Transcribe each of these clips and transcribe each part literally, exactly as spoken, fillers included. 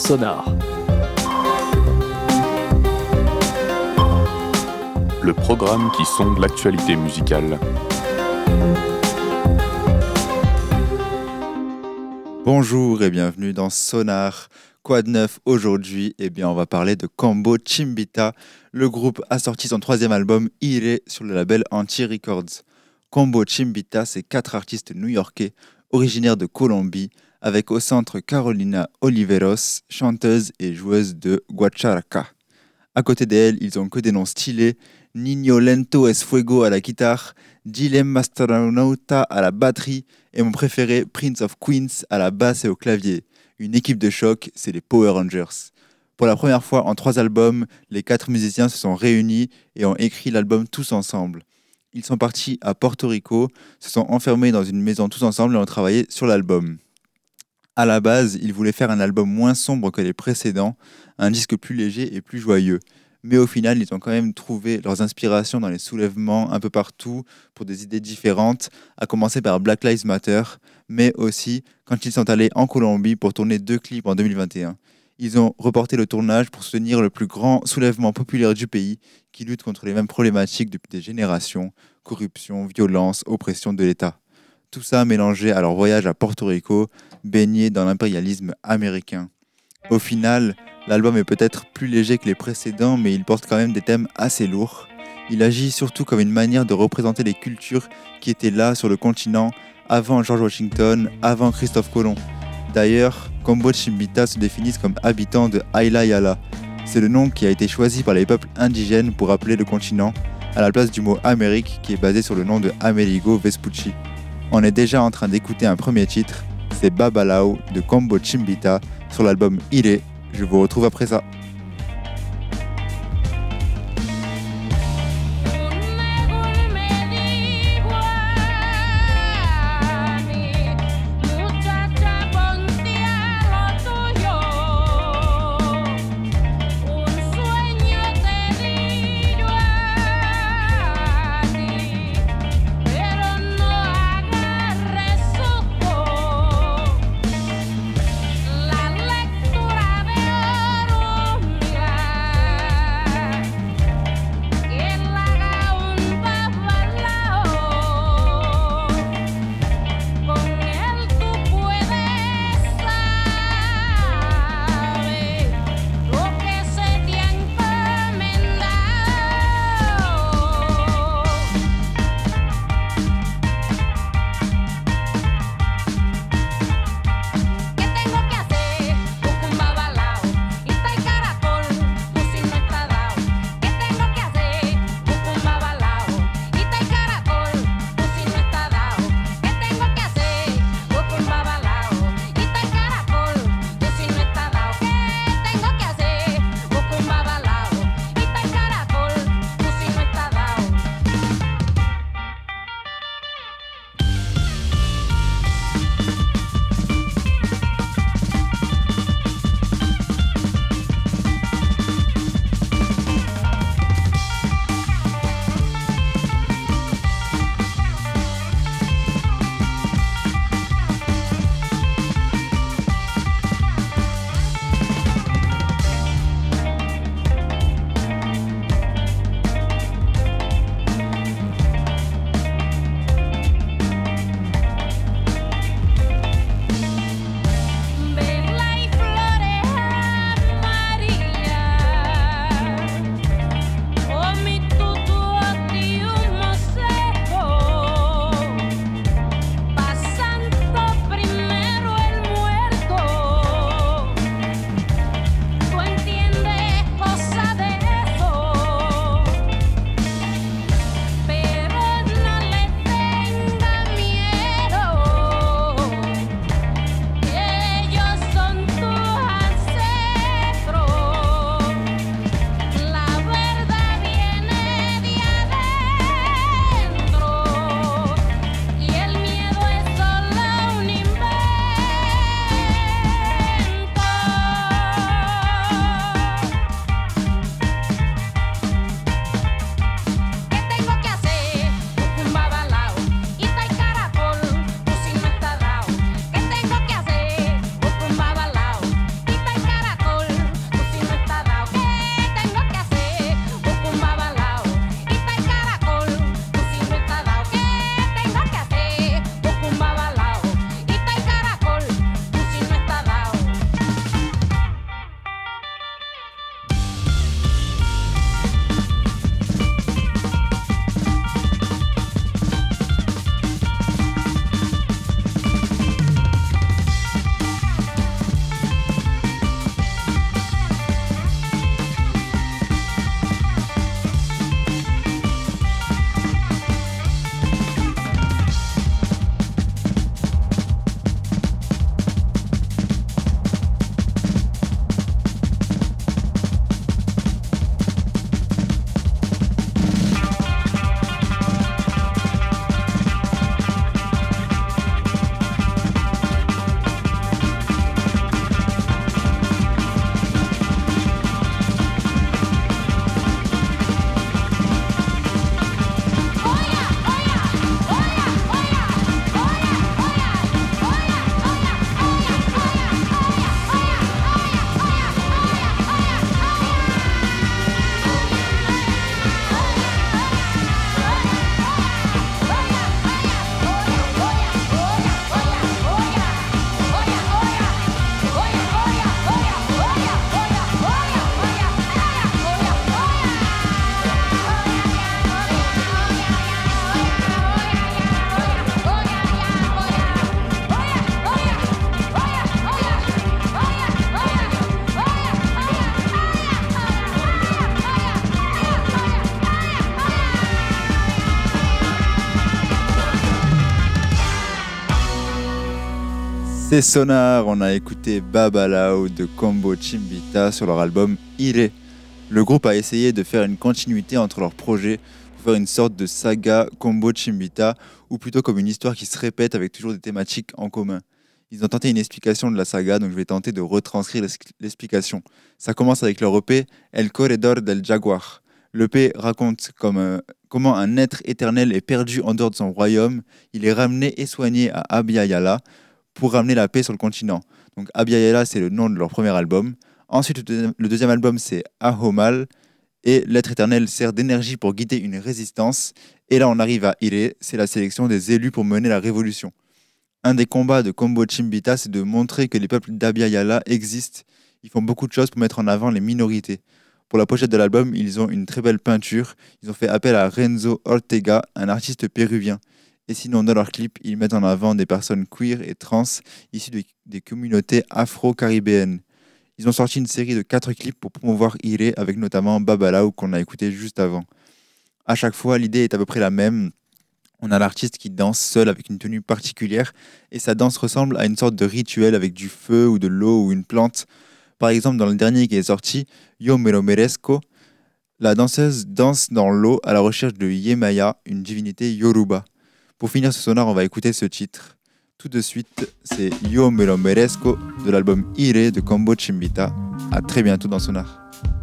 Sonar. Le programme qui sonde l'actualité musicale. Bonjour et bienvenue dans Sonar. Quoi de neuf aujourd'hui? Eh bien, on va parler de Combo Chimbita. Le groupe a sorti son troisième album Ire sur le label Anti Records. Combo Chimbita, c'est quatre artistes new-yorkais originaires de Colombie, avec au centre Carolina Oliveros, chanteuse et joueuse de guacharaca. À côté d'elle, ils ont que des noms stylés: Niño Lento es Fuego à la guitare, Dilem Astronauta à la batterie et mon préféré, Prince of Queens à la basse et au clavier. Une équipe de choc, c'est les Power Rangers. Pour la première fois en trois albums, les quatre musiciens se sont réunis et ont écrit l'album tous ensemble. Ils sont partis à Porto Rico, se sont enfermés dans une maison tous ensemble et ont travaillé sur l'album. À la base, ils voulaient faire un album moins sombre que les précédents, un disque plus léger et plus joyeux. Mais au final, ils ont quand même trouvé leurs inspirations dans les soulèvements un peu partout pour des idées différentes, à commencer par Black Lives Matter, mais aussi quand ils sont allés en Colombie pour tourner deux clips en deux mille vingt et un. Ils ont reporté le tournage pour soutenir le plus grand soulèvement populaire du pays qui lutte contre les mêmes problématiques depuis des générations: corruption, violence, oppression de l'État. Tout ça mélangé à leur voyage à Porto Rico, baigné dans l'impérialisme américain. Au final, l'album est peut-être plus léger que les précédents, mais il porte quand même des thèmes assez lourds. Il agit surtout comme une manière de représenter les cultures qui étaient là sur le continent avant George Washington, avant Christophe Colomb. D'ailleurs, Combo Chimbita se définissent comme habitants de Ayla Yala. C'est le nom qui a été choisi par les peuples indigènes pour appeler le continent, à la place du mot Amérique qui est basé sur le nom de Amerigo Vespucci. On est déjà en train d'écouter un premier titre, c'est Babalao de Combo Chimbita sur l'album Ire. Je vous retrouve après ça. La lectura de oro C'est Sonar, on a écouté Babalao de Combo Chimbita sur leur album Ire. Le groupe a essayé de faire une continuité entre leurs projets pour faire une sorte de saga Combo Chimbita, ou plutôt comme une histoire qui se répète avec toujours des thématiques en commun. Ils ont tenté une explication de la saga, donc je vais tenter de retranscrire l'explication. Ça commence avec leur E P El Corredor del Jaguar. L'E P raconte comme, euh, comment un être éternel est perdu en dehors de son royaume. Il est ramené et soigné à Abya Yala pour ramener la paix sur le continent. Donc Abya Yala, c'est le nom de leur premier album. Ensuite, le deuxième album, c'est Ahomal. Et l'être éternel sert d'énergie pour guider une résistance. Et là, on arrive à Ire, c'est la sélection des élus pour mener la révolution. Un des combats de Combo Chimbita, c'est de montrer que les peuples d'Abya Yala existent. Ils font beaucoup de choses pour mettre en avant les minorités. Pour la pochette de l'album, ils ont une très belle peinture. Ils ont fait appel à Renzo Ortega, un artiste péruvien. Et sinon, dans leurs clips, ils mettent en avant des personnes queer et trans issues de, des communautés afro-caribéennes. Ils ont sorti une série de quatre clips pour promouvoir Ire, avec notamment Babalao qu'on a écouté juste avant. À chaque fois, l'idée est à peu près la même. On a l'artiste qui danse seul avec une tenue particulière et sa danse ressemble à une sorte de rituel avec du feu ou de l'eau ou une plante. Par exemple, dans le dernier qui est sorti, Yo Me Lo Merezco, la danseuse danse dans l'eau à la recherche de Yemaya, une divinité Yoruba. Pour finir ce sonar, on va écouter ce titre. Tout de suite, c'est Yo Me Lo Merezco de l'album Ire de Combo Chimbita. À très bientôt dans Sonar.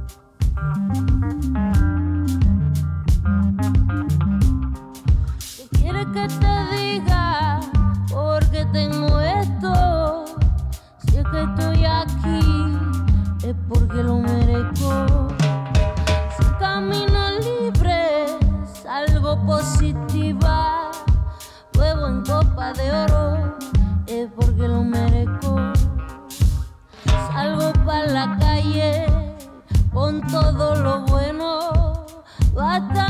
Que te diga porque tengo esto, si es que estoy aquí es porque lo merezco. Si camino libre, salgo positiva, huevo en copa de oro, es porque lo merezco. Salgo pa' la calle con todo lo bueno, basta.